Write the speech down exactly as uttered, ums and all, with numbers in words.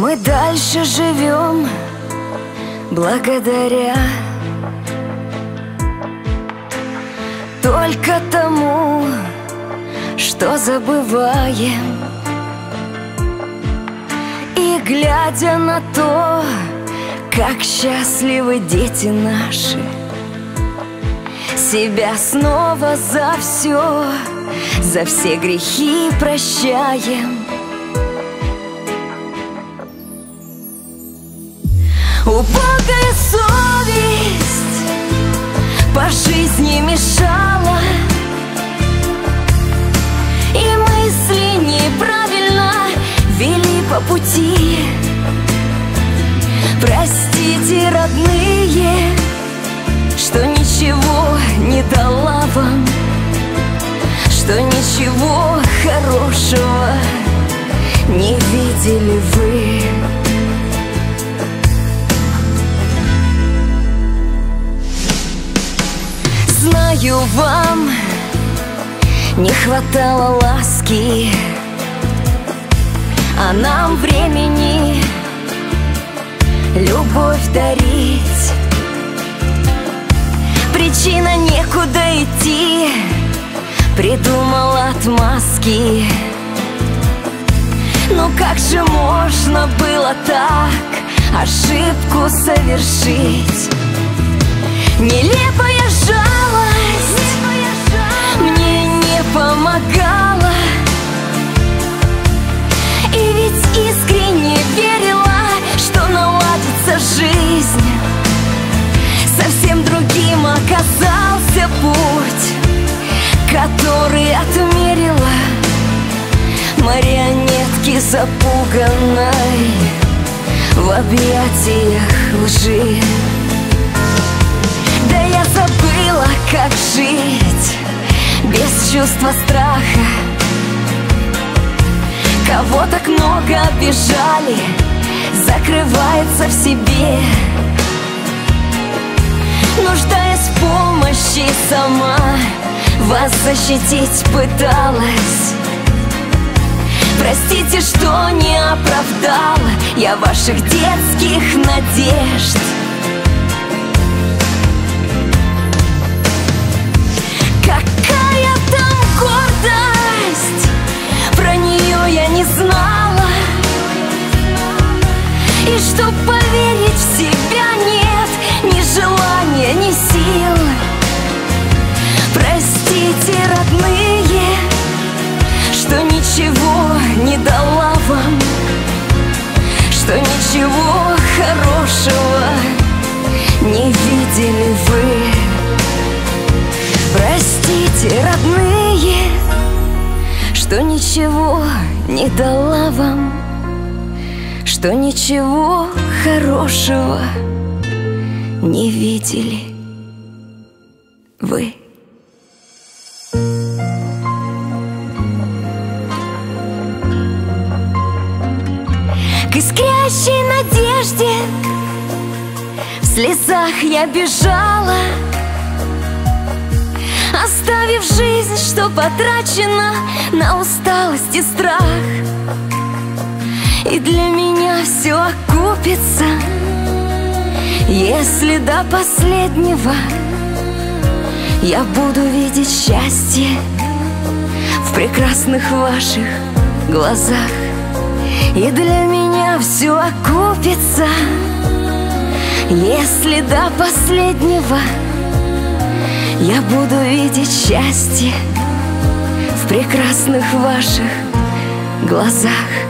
Мы дальше живем благодаря только тому, что забываем. И глядя на то, как счастливы дети наши, себя снова за все, за все грехи прощаем. Убогая совесть по жизни мешала, и мысли неправильно вели по пути. Простите, родные, что ничего не дала вам, что ничего хорошего не видели вы. Знаю, вам не хватало ласки, а нам времени любовь дарить. Причина некуда идти, придумал отмазки. Ну как же можно было так ошибку совершить? Нелепая жалость мне не помогала, и ведь искренне верила, что наладится жизнь. Совсем другим оказался путь, который отмерила марионетки запуганной в объятиях лжи. Да я забыла, как жить без чувства страха. Кого так много обижали, закрывается в себе, нуждаясь в помощи, сама вас защитить пыталась. Простите, что не оправдала я ваших детских надежд. Какая там гордость, про нее я не знала. И чтоб поверить в себя, нет ни желания, ни сил. Простите, родные, что ничего не дала вам, что ничего хорошего не видели вы. Простите, родные, что ничего не дала вам, что ничего хорошего не видели вы. К искрящей надежде в слезах я бежала, оставив жизнь, что потрачена на усталость и страх. И для меня все окупится, если до последнего я буду видеть счастье в прекрасных ваших глазах. И для меня все окупится, если до последнего я буду видеть счастье в прекрасных ваших глазах.